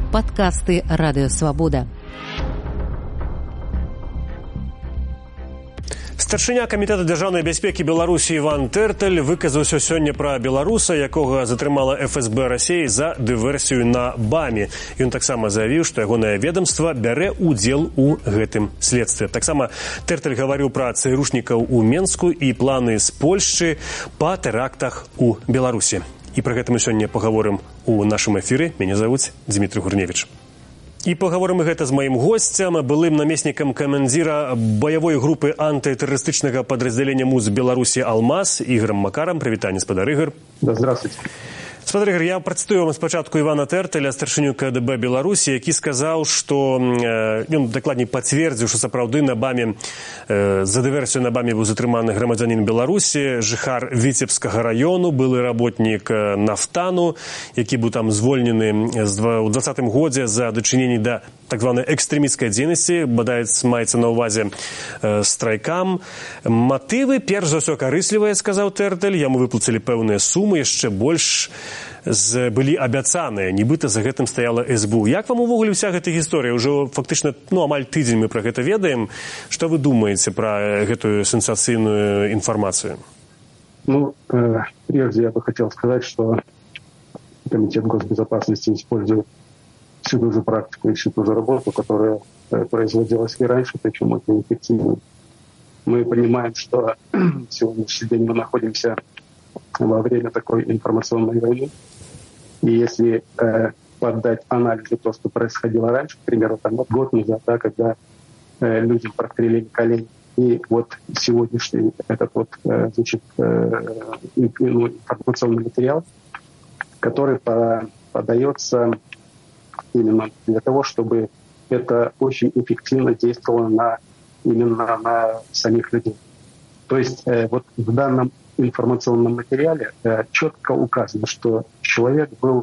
Падкасты Радыёвабода. Старшыня камітэта дзяржаўнай бяспекі Беларусі Іван Тэртэль выказаўся сёння пра беларуса, якога затрымала ФСБ Расіі за дыверсію на БАМе. Ён таксама заявіў, што ягонае ведомства бярэ ўдзел у гэтым следстве. Таксама Тэртэль гаварыў пра царушнікаў у Менску і планы з Польшчы па тэрактах у Беларусі. І пра гэта мы сёння пагаворым у нашым эфіры. Мяне завуць Дмітрий Гурневіч. І пагаворым гэта з маім госцем, былым намеснікам камандзіра баявой групы антытэрарыстычнага падраздзялення МУЗ Беларусі «Алмаз» Ігорам Макарам. Прывітанне, спадар Ігор. Да, здравствуйте. Спадар Ігор, я працытую вам спачатку Івана Тэртэля, старшыню КДБ Беларусі, які сказаў, што ён дакладней пацвердзіў, што сапраўды на БАМе за дыверсію на БАМе быў затрыманы грамадзянін Беларусі, жыхар Віцебскага раёну, былы работнік нафтану, які быў там звольнены ў 2020 годзе за дачыненне да так званай экстрэмісцкай дзейнасці, бадай маецца на ўвазе страйкам. Матывы, перш за ўсё, карыслівыя, сказаў Тэртэль, яму выплацілі пэўныя сумы, яшчэ больш былі абяцаныя, нібыта за гэтым стаяла СБУ. Як вам увогуле вся гэта гісторыя? Ужо фактычна амаль тыдзень мы пра гэта ведаем. Што вы думаеце пра гэтую сенсацыйную інфармацыю? Прежде я бы хотел сказать, что Комитет госбезопасности использует всю ту же практику и всю ту же работу, которая производилась и раньше, причем очень эффективно. Мы понимаем, что сегодняшний день мы находимся во время такой информационной войны. И если поддать анализу то, что происходило раньше, к примеру, год назад, да, когда людям прострелили колени, и вот сегодняшний этот информационный материал, который подается именно для того, чтобы это очень эффективно действовало именно на самих людей. То есть в данном информационном материале четко указано, что человек был,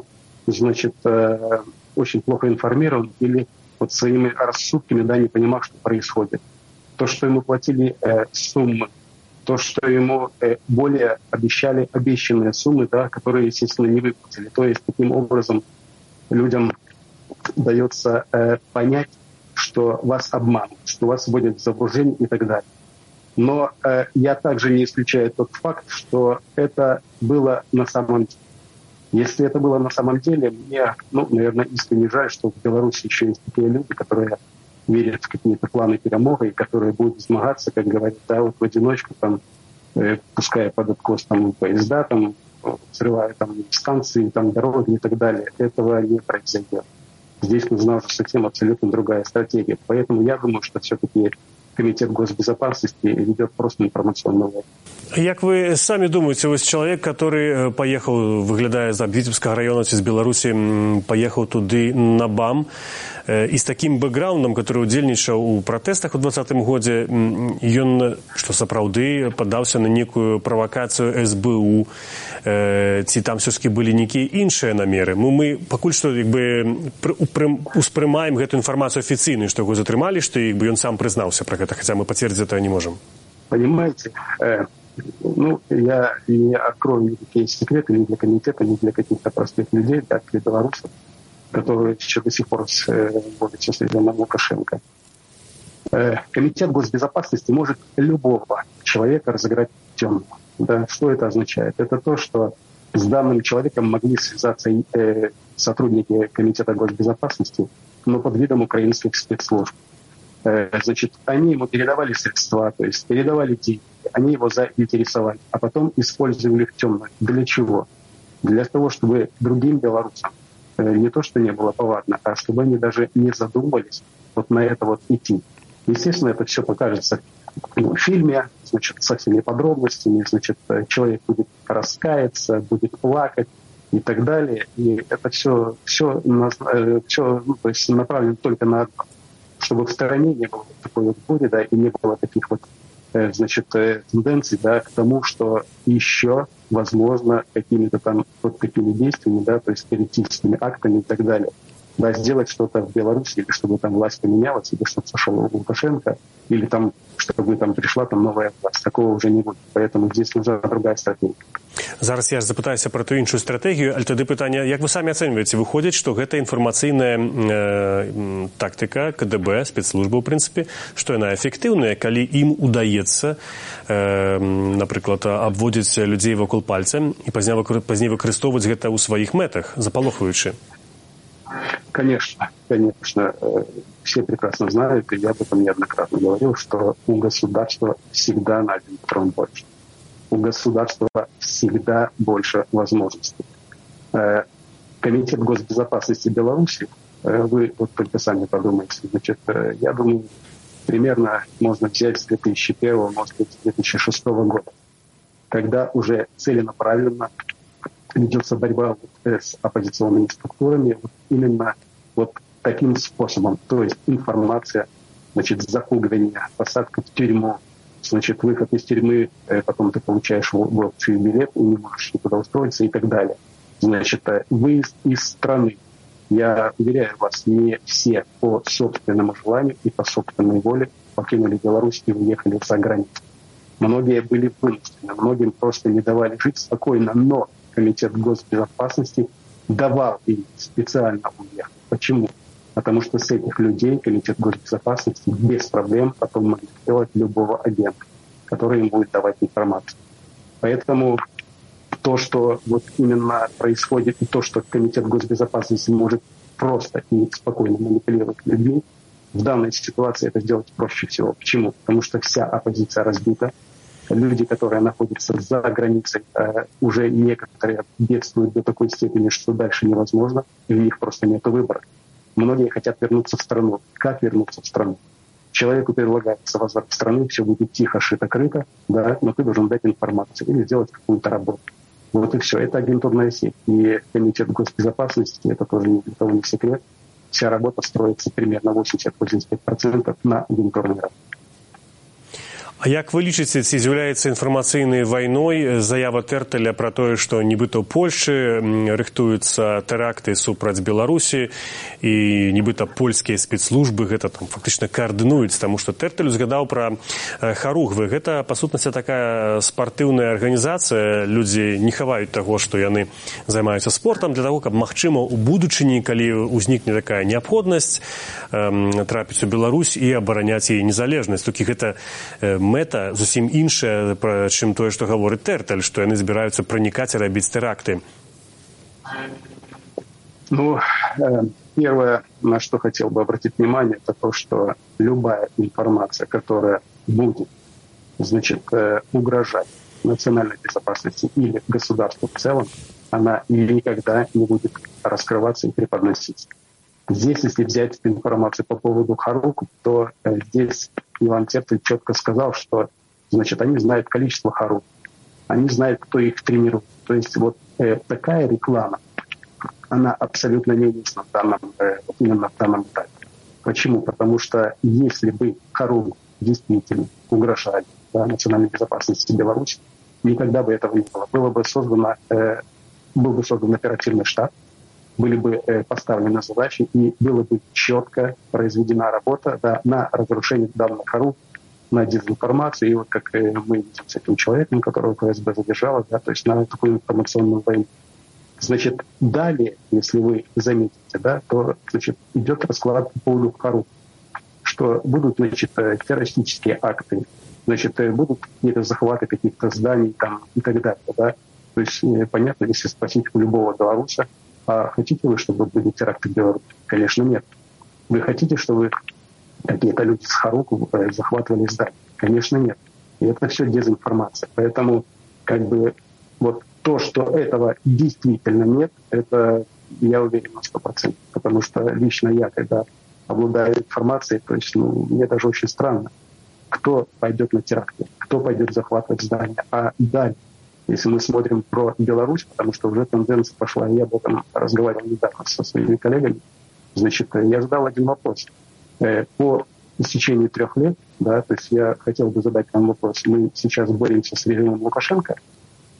очень плохо информирован или своими рассудками, не понимал, что происходит. То, что ему платили суммы, то, что ему более обещали обещанные суммы, которые, естественно, не выплатили. То есть таким образом людям дается понять, что вас обманут, что вас вводят в заблуждение и так далее. Но я также не исключаю тот факт, что это было на самом деле. Если это было на самом деле, мне, наверное, искренне жаль, что в Беларуси еще есть такие люди, которые верят в какие-то планы перемоги, которые будут взмагаться, как говорят, в одиночку, пуская под откос поезда, взрывая станции, дороги и так далее. Этого не произойдет. Здесь нужна уже совсем абсолютно другая стратегия. Поэтому я думаю, что все-таки Комитет госбезопасности ведет просто информационную войну. Як вы сами думаете, вы человек, который поехал, выглядая из Витебского района, из Беларуси, поехал туды на БАМ, и с таким бэкграундом, который удзельнічаў у пратэстах у 2020 годзе, ён, што сапраўды, падаўся на некую правакацыю СБУ, ці там все-таки былі нейкія іншыя намеры. Мы пакуль што успрымаем гэту інфармацыю афіцыйную, што яго затрымалі, што ён сам прызнаўся пра гэта, хотя мы подтвердить это не можем. Понимаете, я не открою никакие секреты ни для комитета, ни для каких-то простых людей, для белорусов, которые еще до сих пор борются с режимом Лукашенко. Комитет госбезопасности может любого человека разыграть темно. Да, что это означает? Это то, что с данным человеком могли связаться сотрудники Комитета госбезопасности, но под видом украинских спецслужб. Они ему передавали средства, то есть передавали деньги, они его заинтересовали, а потом использовали их темно. Для чего? Для того, чтобы другим белорусам не то, что не было повадно, а чтобы они даже не задумывались на это идти. Естественно, это все покажется в фильме, со всеми подробностями, человек будет раскаяться, будет плакать и так далее. И это все направлено только на одно, чтобы в стороне не было такой бури, и не было таких тенденций, к тому, что еще, возможно, какими-то такими действиями, то есть террористическими актами и так далее, да, сделать что-то в Беларуси, или чтобы там власть поменялась, или чтобы сошел Лукашенко, или там, чтобы там пришла там новая власть. Такого уже не будет. Поэтому здесь нужна другая стратегия. Зараз я ж запытаюся пра ту іншую стратэгію, але тады пытанне, як вы самі ацэньваеце, выходзіць, што гэта інфармацыйная тактыка КДБ, спецслужбы, ў прынцыпе, што яна эфектыўная, калі ім удаецца, напрыклад, абводзіць людзей вакол пальца і пазней выкарыстоўваць гэта ў сваіх мэтах, запалохваючы. Конечно. Все прекрасно знают, и я об этом неоднократно говорил, что у государства всегда на один трон больше. У государства всегда больше возможностей. Комитет госбезопасности Беларуси, вы вот только сами подумайте, значит, я думаю, примерно можно взять с 2001, может быть, с 2006 года, когда уже целенаправленно ведется борьба с оппозиционными структурами вот именно вот таким способом. То есть информация, значит, запугивание, посадка в тюрьму, значит, выход из тюрьмы, потом ты получаешь в опцию билет и не можешь никуда устроиться и так далее. Значит, выезд из страны. Я уверяю вас, не все по собственному желанию и по собственной воле покинули Беларусь и уехали за границу. Многие были вынуждены, многим просто не давали жить спокойно, но Комитет госбезопасности давал им специально уехать. Почему? Потому что с этих людей Комитет госбезопасности без проблем потом может сделать любого агента, который им будет давать информацию. Поэтому то, что вот именно происходит, и то, что Комитет госбезопасности может просто и спокойно манипулировать людьми, в данной ситуации это сделать проще всего. Почему? Потому что вся оппозиция разбита. Люди, которые находятся за границей, уже некоторые бедствуют до такой степени, что дальше невозможно, и у них просто нет выбора. Многие хотят вернуться в страну. Как вернуться в страну? Человеку предлагается возврат в страну, все будет тихо, шито-крыто, да, но ты должен дать информацию или сделать какую-то работу. Вот и все. Это агентурная сеть. И Комитет госбезопасности, это тоже ни для кого не секрет, вся работа строится примерно 80-85% на агентурной работе. А як вы лічыце, ці з'яўляецца інфармацыйнай вайной заява Тэртэля пра тое, што нібыта ў Польшчы рыхтуюцца тэракты супраць Беларусі і нібыта польскія спецслужбы гэта там фактычна каардынуюць, таму што Тэртэль узгадаў пра харугвы. Гэта, па сутнасці, такая спартыўная арганізацыя. Людзі не хаваюць таго, што яны займаюцца спортам для таго, каб, магчыма, у будучыні, калі ўзнікне такая неабходнасць, трапіць у Беларусь і абараняць яе незалежнасць. Толькі гэта мэта зусім іншая, чым тое, што гаворыць Тэртэль, што яны збіраюцца пранікаць і рабіць тэракты. Ну, первое, на что хотел бы обратить внимание, это то, что любая информация, которая будет, значит, угрожать национальной безопасности или государству в целом, она никогда не будет раскрываться и преподноситься. Здесь, если взять информацию по поводу Харуку, то здесь Иван Тэртель четко сказал, что, значит, они знают количество Харук, они знают, кто их тренирует. То есть вот такая реклама, она абсолютно неуместна именно в данном этапе. Почему? Потому что если бы Харук действительно угрожали национальной безопасности Беларуси, никогда бы этого не было. Был бы создан оперативный штаб, были бы поставлены задачи, и была бы четко произведена работа на разрушение данных Харук, на дезинформацию, и вот как мы видим с этим человеком, которого ФСБ задержало, то есть на такую информационную войну. Значит, далее, если вы заметите, то, значит, идет расклад по поводу Харук, что будут, значит, террористические акты, значит, будут какие-то захваты каких-то зданий там и так далее, То есть, понятно, если спросить у любого белоруса, а хотите вы, чтобы были теракты в Беларуси? Конечно, нет. Вы хотите, чтобы какие-то люди с Харук захватывали здания? Конечно, нет. И это все дезинформация. Поэтому, как бы, вот то, что этого действительно нет, это я уверен на 100%. Потому что лично я, когда обладаю информацией, то есть, мне даже очень странно, кто пойдет на теракты, кто пойдет захватывать здания. А далее, если мы смотрим про Беларусь, потому что уже тенденция пошла, я об этом разговаривал недавно со своими коллегами, значит, я задал один вопрос. По истечении 3 лет, то есть я хотел бы задать вам вопрос. Мы сейчас боремся с режимом Лукашенко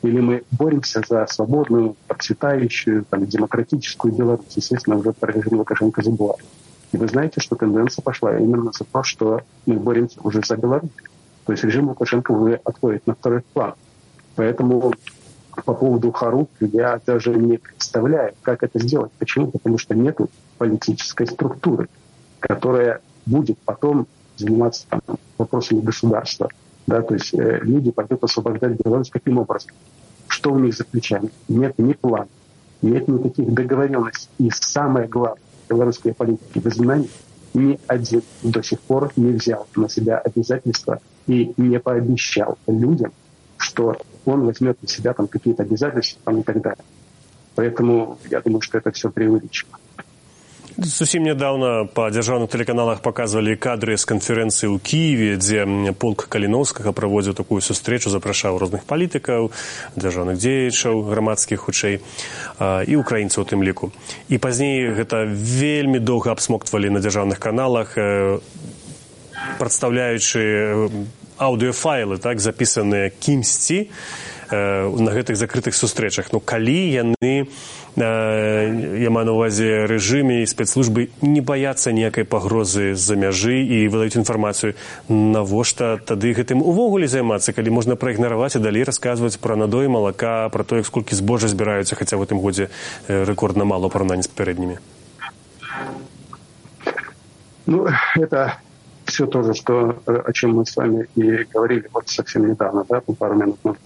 Или мы боремся за свободную, процветающую, демократическую Беларусь. Естественно, уже режим Лукашенко забывает. И вы знаете, что тенденция пошла именно за то, что мы боремся уже за Беларусь. То есть режим Лукашенко уже отходит на второй план. Поэтому по поводу Харук я даже не представляю, как это сделать. Почему? Потому что нет политической структуры, которая будет потом заниматься вопросами государства. Да, то есть люди пойдут освобождать Беларусь каким образом? Что у них за плечами? Нет ни плана, нет никаких договоренностей. И самое главное, белорусские политики в изгнании ни один до сих пор не взял на себя обязательства и не пообещал людям, что он возьмет на себя какие-то обязательства и так далее. Поэтому я думаю, что это все преувеличено. Зусім нядаўна па дзяржаўных тэлеканалах паказвалі кадры з канферэнцыі ў Кіеве, дзе полк Каліноўскага праводзіў такую сустрэчу, запрашаў розных палітыкаў, дзяржаўных дзеячаў, грамадскіх хутчэй і украінцаў у тым ліку. І пазней гэта вельмі доўга абсмоктвалі на дзяржаўных каналах, прадстаўляючы аўдыёфайлы, запісаныя кімсьці на гэтых закрытых сустрэчах. Калі яны, я маю на ўвазе рэжыме і спецслужбы, не баяцца ніякай пагрозы з-за мяжы і выдаюць інфармацыю, навошта тады гэтым увогуле займацца, калі можна праігнараваць і далей расказваць пра надоі малака, пра тое, сколькі збожжа збіраюцца, хаця в гэтым годзе рэкордна мала ў параўнанні з папярэднімі. Это все то же, о чем мы с вами и говорили совсем недавно, пару минут назад.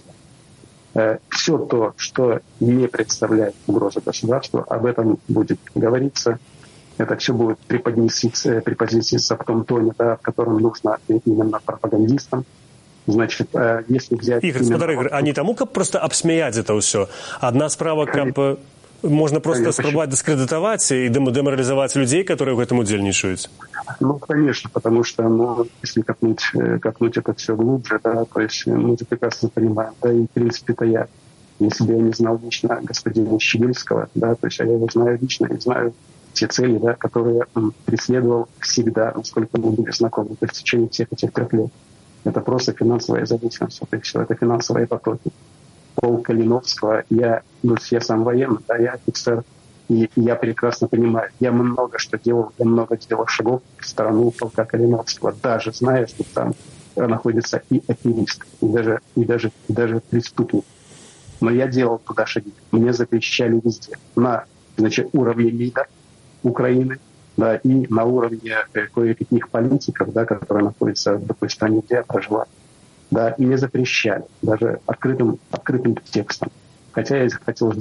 Все то, что не представляет угрозу государству, об этом будет говориться. Это все будет преподноситься в том тоне, в котором нужно именно пропагандистам. Значит, если взять... Игорь, а не тому, как просто обсмеять это все? Одна справа, как можно просто спробовать дискредитовать и деморализовать людей, которые в этом удельничают? Конечно, потому что, если копнуть это все глубже, то есть мы это прекрасно понимаем, и в принципе-то если бы я не знал лично господина Щегельского, то есть я его знаю лично и знаю те цели, которые он преследовал всегда, насколько мы были знакомы, то есть в течение всех этих 3 лет. Это просто финансовая зависимость, это финансовые потоки. Полк Калиновского, я сам военный, я офицер, и я прекрасно понимаю, я много что делал, я много сделал шагов в сторону полка Калиновского, даже зная, что там находится и аферист, и даже преступник. Но я делал туда шаги, мне запрещали везде, на уровне МИДа Украины, и на уровне кое-каких политиков, которые находятся в той стране, где я проживаю. И не запрещали, даже открытым текстом. Хотя я хотел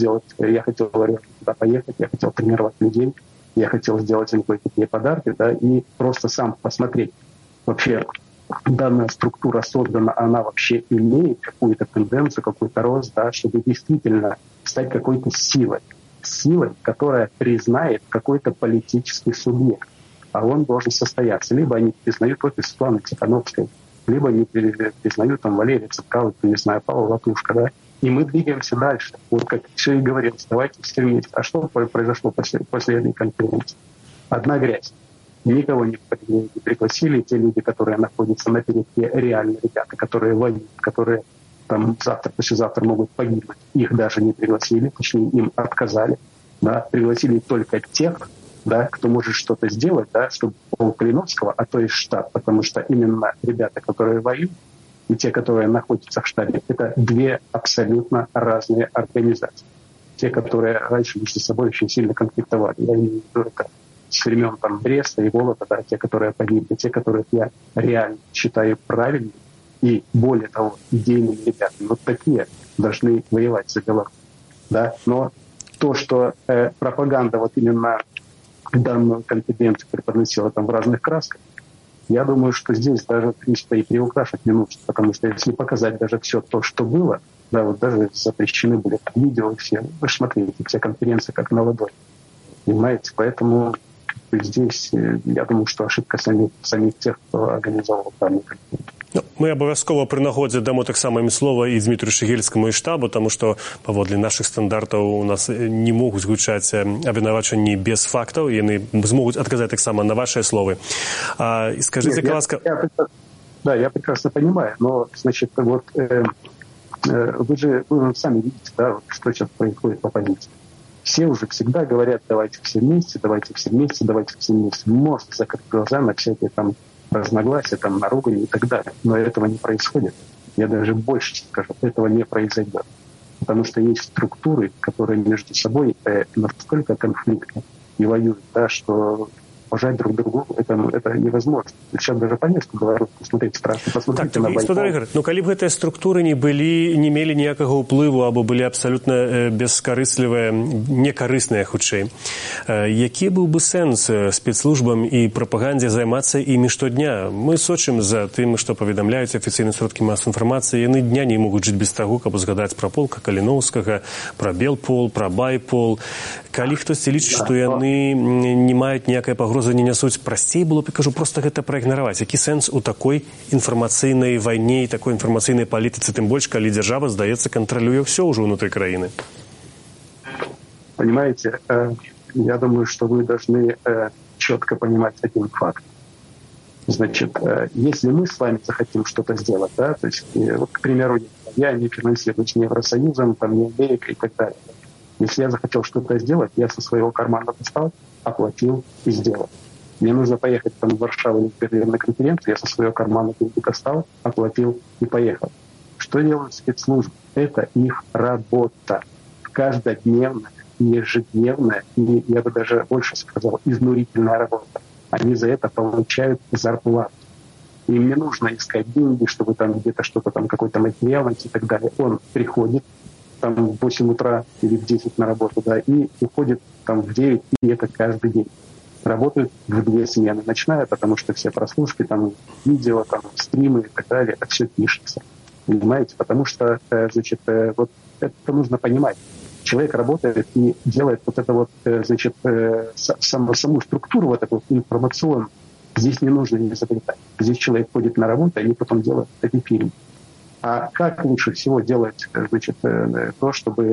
туда поехать, я хотел тренировать людей, я хотел сделать им кое-какие подарки, и просто сам посмотреть, вообще данная структура создана, она вообще имеет какую-то тенденцию, какой-то рост, чтобы действительно стать какой-то силой, которая признает какой-то политический субъект, а он должен состояться. Либо они признают офис Светланы Тихановской, либо они признают Валерия Цепкала, Павла Латушка, И мы двигаемся дальше. Как все и говорилось, давайте все вместе. А что произошло после этой конференции? Одна грязь. Никого не пригласили. Те люди, которые находятся на передке, реальные ребята, которые воюют, которые завтра, послезавтра могут погибнуть. Их даже не пригласили, точнее, им отказали. Пригласили только тех, кто может что-то сделать, чтобы полк Калиновского, а то и штаб, потому что именно ребята, которые воюют, и те, которые находятся в штабе, это две абсолютно разные организации. Те, которые раньше между собой очень сильно конфликтовали. Я имею в виду это с времен Бреста и Волода, те, которые погибли, те, которых я реально считаю правильными и, более того, идейными ребятами. Вот такие должны воевать за Беларусь. Но то, что пропаганда именно данную конференцию преподносила в разных красках, я думаю, что здесь даже, в принципе, и приукрашивать не нужно, потому что если показать даже все то, что было, даже запрещены были видео все, вы же смотрите, все конференции как на ладони, понимаете, поэтому здесь, я думаю, что ошибка самих тех, кто организовал данную конференцию. Мы абавязкова пры нагодзе дамо таксама ім слова і Дмітрию Шегельскаму і штабу, тому што паводле нашых стандартаў у нас не могуць гучаць абвінавачанні без фактаў, яны змогуць адказаць таксама на ваши словы. Скажите, ласка... Я прекрасно понимаю, но, значит, вы сами видите, да, что сейчас происходит в оппозиции. Все уже всегда говорят, давайте все вместе, давайте все вместе, давайте все вместе. Можно закрыть глаза на всякие там разногласия, там, на ругань и так далее. Но этого не происходит. Я даже больше скажу, этого не произойдет. Потому что есть структуры, которые между собой настолько конфликтны и воюют, да, что уважать друг другу это невозможно. Сейчас даже по-немецки говорю, посмотрите, страшно, посмотрите на Спадар Ігор, калі б гэтыя структуры не мелі ніякага ўплыву або былі абсалютна бескарыслівыя, некарысныя хутчэй, які быў бы сэнс спецслужбам і прапагандзе займацца імі штодня? Мы сочым за тым, што паведамляюць афіцыйныя сродкі масавай інфармацыі, яны дня не могуць жыць без таго, каб згадаць пра полка Каліноўскага, пра Белпол, пра Байпол. Калі хтосьці лічыць, што яны не маюць ніякай пагрозы, не нясуць, прасцей было б, кажу, проста гэта праігнараваць. Які сэнс у такой інфармацыйнай вайне і такой інфармацыйнай палітыцы, тым больш, калі дзяржава, здаецца, кантралюе ўсё ўжо ўнутры краіны? Понимаете, я думаю, что вы должны четко понимать один факт. Значит, если мы с вами захотим что-то сделать, да, то есть, вот, к примеру, я не финансируюсь ни Евросоюзом, там, ни Америкой и так далее. Если я захотел что-то сделать, я со своего кармана достал, оплатил и сделал. Мне нужно поехать там, в Варшаву или в Берлин на конференцию, я со своего кармана достал, оплатил и поехал. Что делают спецслужбы? Это их работа. Каждодневная, ежедневная и, я бы даже больше сказал, изнурительная работа. Они за это получают зарплату. Им не нужно искать деньги, чтобы там где-то что-то там, какой-то материал найти и так далее. Он приходит там в 8 утра или в 10 на работу, да, и уходит там в 9, и это каждый день. Работают в 2 смены, ночная, потому что все прослушки, там, видео, там, стримы и так далее, это все пишется. Понимаете? Потому что, значит, вот это нужно понимать. Человек работает и делает вот это вот, значит, саму структуру вот такую информационную. Здесь не нужно не изобретать. Здесь человек ходит на работу, и они потом делают такие фильмы. А как лучше всего делать, значит, то, чтобы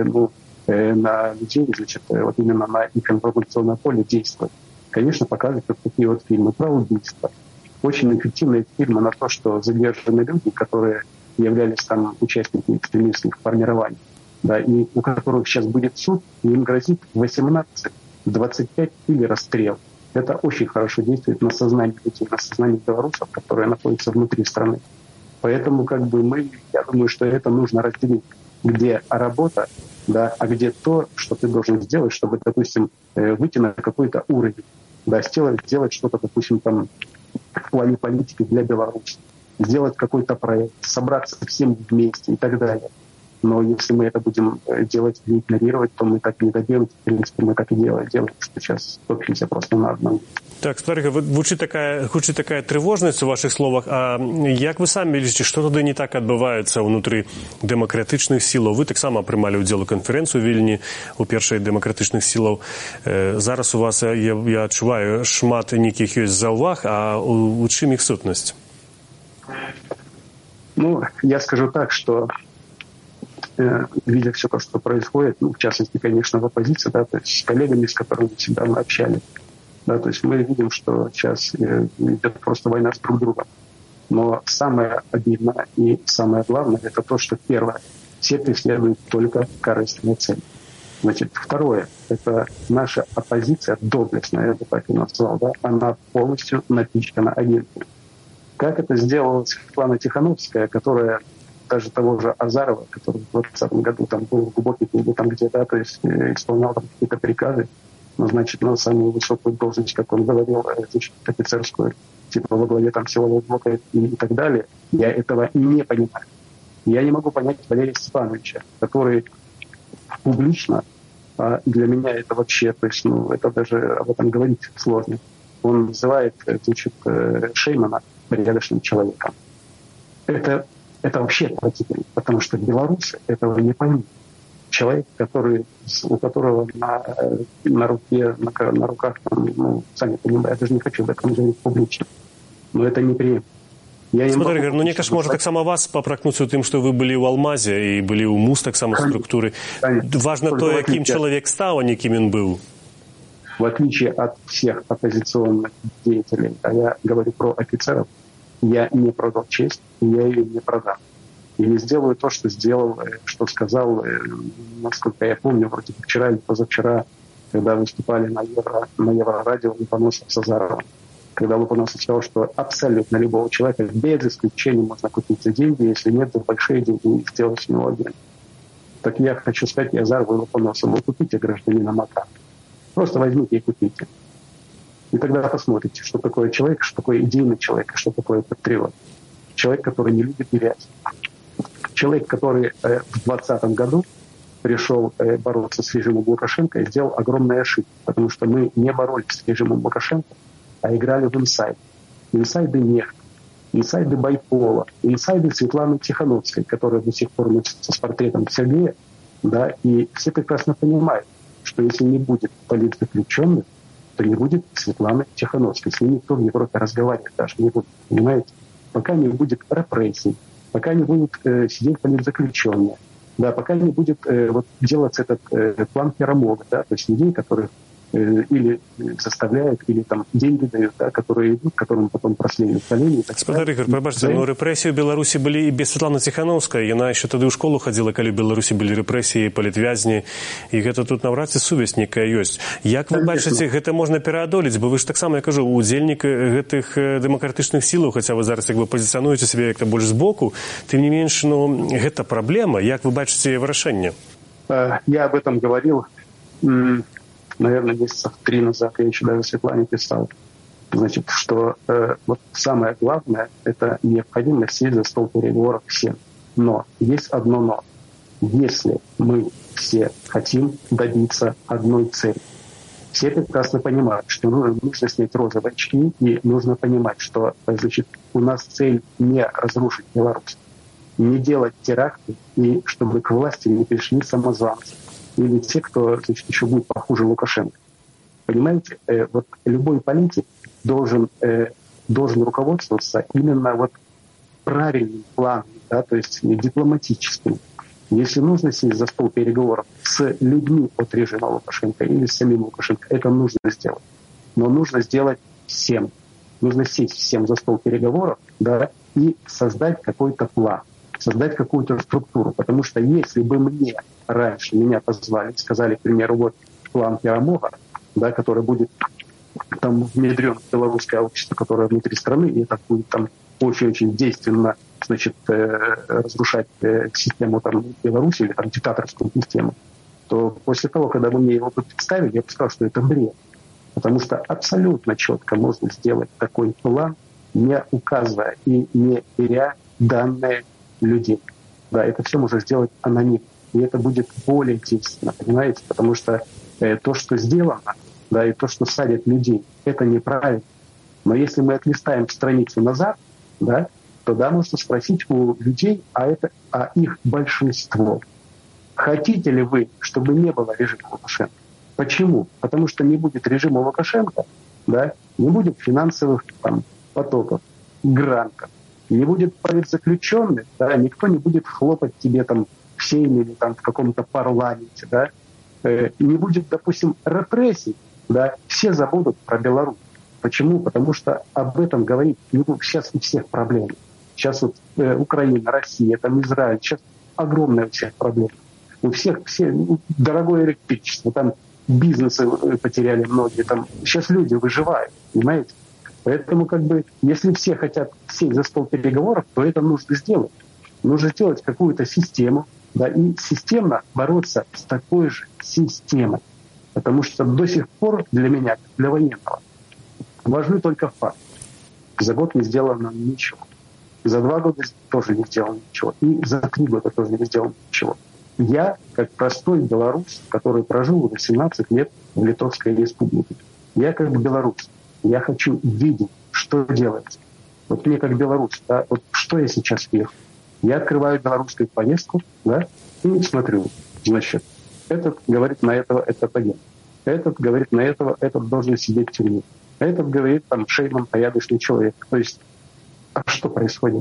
на людей, значит, вот именно на их информационном поле действовать? Конечно, показывают вот такие вот фильмы про убийство. Очень эффективные фильмы на то, что задержаны люди, которые являлись там участниками экстремистских формирований, да, и у которых сейчас будет суд, и им грозит 18, 25 или расстрел. Это очень хорошо действует на сознание людей, на сознание белорусов, которые находятся внутри страны. Поэтому я думаю, что это нужно разделить, где работа, да, а где то, что ты должен сделать, чтобы, допустим, выйти на какой-то уровень, да, сделать что-то, допустим, там в плане политики для Беларуси, сделать какой-то проект, собраться всем вместе и так далее. Но если мы это будем делать и игнорировать, то мы так не добьем. В принципе, мы так и делаем, что сейчас топчемся просто на одном. Так, Спадар, гучыць такая трывожнасць у вашых словах. А як вы самі лічыце, што тады не так адбываецца ўнутры дэмакратычных сілаў? Вы таксама прымалі ўдзел у канферэнцыю ў Вільні у першай дэмакратычных сілаў. Зараз у вас, я адчуваю, шмат нейкіх ёсць заўваг, а у чым іх сутнасць? Ну, я скажу так, что видя все то, что происходит, в частности, конечно, в оппозиции, да, то есть с коллегами, с которыми всегда мы общались, да, то есть мы видим, что сейчас идет просто война с друг другом. Но самое обидное и самое главное, это то, что первое, все преследуют только корыстные цели. Значит, второе, это наша оппозиция доблестная, я бы так и назвал, да, она полностью напичкана агентами. Как это сделала Светлана Тихановская, которая даже того же Азарова, который в 2020 году там был в глубокой клубе, там где-то, то есть исполнял там какие-то приказы, назначить на самую высокую должность, как он говорил, значит, офицерскую, типа во главе там силового блока и так далее. Я этого не понимаю. Я не могу понять Валерия Степановича, который публично, для меня это вообще, то есть, это даже об этом говорить сложно. Он называет, значит, Шеймана порядочным человеком. Это вообще отвратительно, потому что белорусы этого не поймут. Человек, у которого на руках, там, сами понимаете, я даже не хочу об этом говорить публично, но это неприемлемо. Спадар Ігор, мне кажется, может, таксама вас попракнуць у тым, што вы былі ў Алмазе і былі ў МУС таксама структуры. Важно то, якім чалавек стаў, а не кім ён быў. В отличие от всех оппозиционных деятелей, а я говорю про офицеров, я не продал честь, и я ее не продам. и не сделаю то, что сделал, что сказал, насколько я помню, вроде вчера или позавчера, когда выступали на Еврорадио Лупоносов с Азаровым. Когда Лупоносов сказал, что абсолютно любого человека без исключения можно купить за деньги, если нет, за большие деньги и сделать с него агент. Так я хочу сказать и Азарову, и Лупоносову: вы купите гражданина Мака. Просто возьмите и купите. И тогда посмотрите, что такое человек, что такое идейный человек, что такое патриот. Человек, который не любит грязь. Человек, который в 2020 году пришел бороться с режимом Лукашенко и сделал огромную ошибку, потому что мы не боролись с режимом Лукашенко, а играли в инсайды. Инсайды Нехта, инсайды Байпола, инсайды Светланы Тихановской, которая до сих пор носится с портретом Сергея. Да, и все прекрасно понимают, что если не будет политзаключенных, то не будет Светланы Тихановской. С ней никто в Европе разговаривать даже не будет. Понимаете? Пока не будет репрессий, пока не будет сидеть политзаключенные, да, пока не будет делаться этот план Перамога, да, то есть людей, которых или заставляют, или там деньги дают, да, которые идут, которым потом проследуют колени. Господар Игорь, пробачьте, но репрессии в Беларуси были и без Светланы Тихановской. Яна еще тогда в школу ходила, когда в Беларуси были репрессии, палітвязні, и это тут навряд ці сувязь некая ёсць. Як вы бачыце, гэта можна пераадолець, бо вы ж таксама, я кажу, удзельнік гэтых дэмакратычных сілаў, хаця вы зараз як бы пазіцыянуеце сябе як-то больш збоку, тым не менш, ну, гэта праблема. Як вы бачыце вырашэнне? Я об этом говорил, наверное, месяцев 3 назад, я еще даже Светлане писал, значит, что вот самое главное – это необходимость сесть за стол переговоров всем. Но есть одно «но». Если мы все хотим добиться одной цели, все прекрасно понимают, что нужно снять розовые очки, и нужно понимать, что, значит, у нас цель не разрушить Беларусь, не делать теракты, и чтобы к власти не пришли самозванцы или те, кто, значит, еще будет похуже Лукашенко. Понимаете, вот любой политик должен руководствоваться именно вот правильным планом, да, то есть дипломатическим. Если нужно сесть за стол переговоров с людьми от режима Лукашенко или с самим Лукашенко, это нужно сделать. Но нужно сделать всем. Нужно сесть всем за стол переговоров, да, и создать какой-то план, создать какую-то структуру. Потому что если бы меня позвали, сказали, к примеру, вот план Перамога, да, который будет там внедрен в белорусское общество, которое внутри страны, и это будет там очень-очень действенно, значит, разрушать систему там Беларуси или там диктаторскую систему, то после того, когда вы мне его представили, я бы сказал, что это бред. Потому что абсолютно четко можно сделать такой план, не указывая и не беря данные людей. Да, это все можно сделать анонимно. И это будет более действенно, понимаете? Потому что то, что сделано, да, и то, что садят людей, это неправильно. Но если мы отлистаем страницу назад, да, то да, можно спросить у людей, а их большинство. Хотите ли вы, чтобы не было режима Лукашенко? Почему? Потому что не будет режима Лукашенко, да, не будет финансовых там потоков, грантов, не будет политзаключенных, да, никто не будет хлопать тебе там в сейме или там в каком-то парламенте, да, не будет, допустим, репрессий, да, все забудут про Беларусь. Почему? Потому что об этом говорить сейчас у всех проблемы. Сейчас вот Украина, Россия, там Израиль, сейчас огромная у всех проблема. У всех дорогое электричество, там бизнесы потеряли многие, там сейчас люди выживают, понимаете? Поэтому как бы, если все хотят сесть за стол переговоров, то это нужно сделать. Нужно сделать какую-то систему, да, и системно бороться с такой же системой. Потому что до сих пор для меня, для военного, важны только факты. За год не сделано ничего. За 2 года тоже не сделано ничего. И за 3 года тоже не сделано ничего. Я, как простой белорус, который прожил 18 лет в Литовской республике, я как белорус, я хочу видеть, что делается. Вот мне как белорус, да, вот что я сейчас вижу. Я открываю белорусскую повестку, да, и смотрю, значит, этот говорит на этого, это агент. Этот говорит на этого, этот должен сидеть в тюрьме. Этот говорит, там, Шейман порядочный человек. То есть, а что происходит?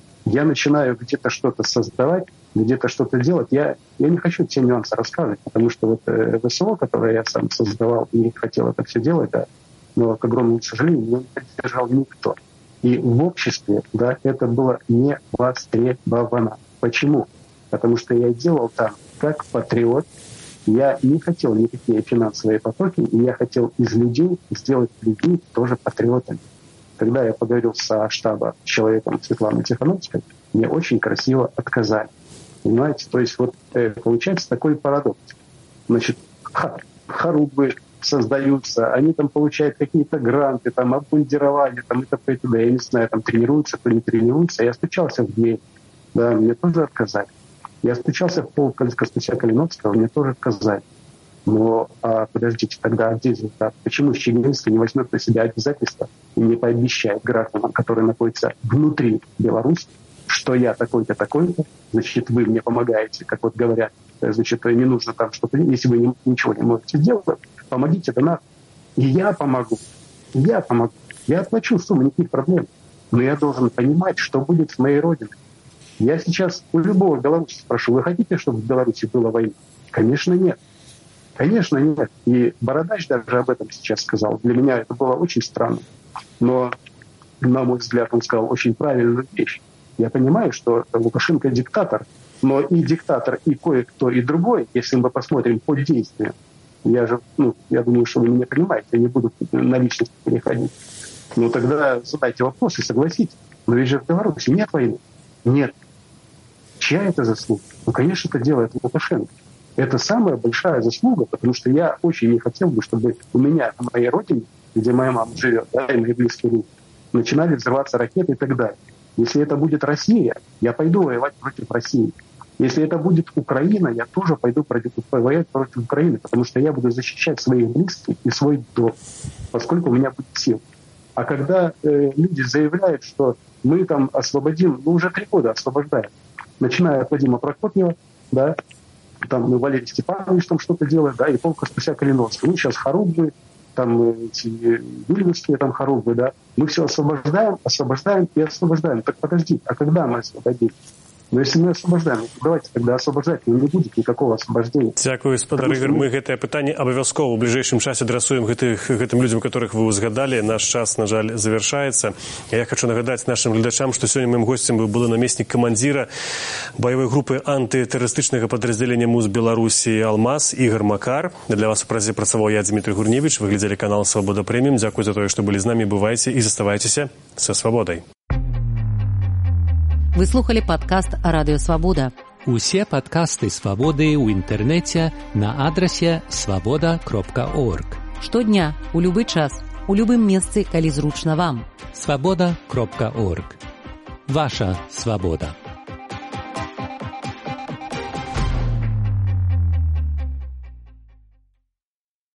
Я начинаю где-то что-то создавать, где-то что-то делать. Я не хочу все нюансы рассказывать, потому что вот ВСО, которое я сам создавал и хотел это все делать, да, но, к огромному сожалению, меня не поддержал никто. И в обществе, да, это было не востребовано. Почему? Потому что я делал там как патриот. Я не хотел никакие финансовые потоки, и я хотел из людей сделать людей тоже патриотами. Когда я поговорил со штаба с человеком Светланой Тихановской, мне очень красиво отказали. Понимаете? То есть вот получается такой парадокс. Значит, хорубы создаются, они там получают какие-то гранты, там обмундирование, там это, я не знаю, там тренируются, то не тренируются. Я стучался в дверь, да, мне тоже отказали. Я стучался в пол Костуся-Калиновского, мне тоже отказали. Но подождите, тогда где результат? Почему Щегинский не возьмет на себя обязательства и не пообещает гражданам, которые находятся внутри Беларуси, что я такой-то, такой-то, значит, вы мне помогаете, как вот говорят, значит, не нужно там что-то, если вы ничего не можете сделать, помогите донатам. И я помогу. Я оплачу сумму, никаких проблем. Но я должен понимать, что будет с моей родиной. Я сейчас у любого белоруса спрошу, вы хотите, чтобы в Беларуси была война? Конечно, нет. Конечно, нет. И Бородач даже об этом сейчас сказал. Для меня это было очень странно. Но, на мой взгляд, он сказал очень правильную вещь. Я понимаю, что Лукашенко диктатор, но и диктатор, и кое-кто, и другой, если мы посмотрим по действиям, я думаю, что вы меня понимаете, я не буду на личность переходить. Но тогда задайте вопрос и согласитесь. Но ведь же в Беларуси нет войны. Нет. Чья это заслуга? Ну, конечно, это делает Лукашенко. Это самая большая заслуга, потому что я очень не хотел бы, чтобы у меня на моей родине, где моя мама живет, да, и мои близкие люди, начинали взрываться ракеты и так далее. Если это будет Россия, я пойду воевать против России. Если это будет Украина, я тоже пойду воевать против Украины, потому что я буду защищать своих близких и свой дом, поскольку у меня будет сила. А когда люди заявляют, что мы там освободим, уже 3 года освобождаем, начиная от Вадима Прокопьева, да, там Валерий Степанович там что-то делает, да, и пол Костуся-Калиновского. Ну, сейчас хорубы, там эти вильнюсские там хорубы, да. Мы все освобождаем и освобождаем. Так подожди, а когда мы освободим? Но если мы освобождаем, то давайте тогда освобождать, но не будет никакого освобождения. Дякую, спадар Ігор. Мы гэтае пытанне абавязкова ў бліжэйшым часе адрасуем гэтым людзям, которых вы узгадали. Наш час, на жаль, завершается. Я хочу нагадать нашим глядачам, что сегодня моим гостем был наместник командира боевой группы антитэрарыстычнага падраздзялення МУЗ Беларусі «Алмаз» Игорь Макар. Для вас у празе працаваў я, Дмитрий Гурневич. Вы глядели канал «Свобода Премиум». Дякую за то, что были с нами. Бывайте и заставайтесь со свободой. Вы слухали падкаст «Радыё Свабода». Усе падкасты «Свабоды» ў інтэрнэце на адрасе свабода.орг. Штодня, у любы час, у любым месцы, калі зручна вам. Свабода.орг. Ваша свабода.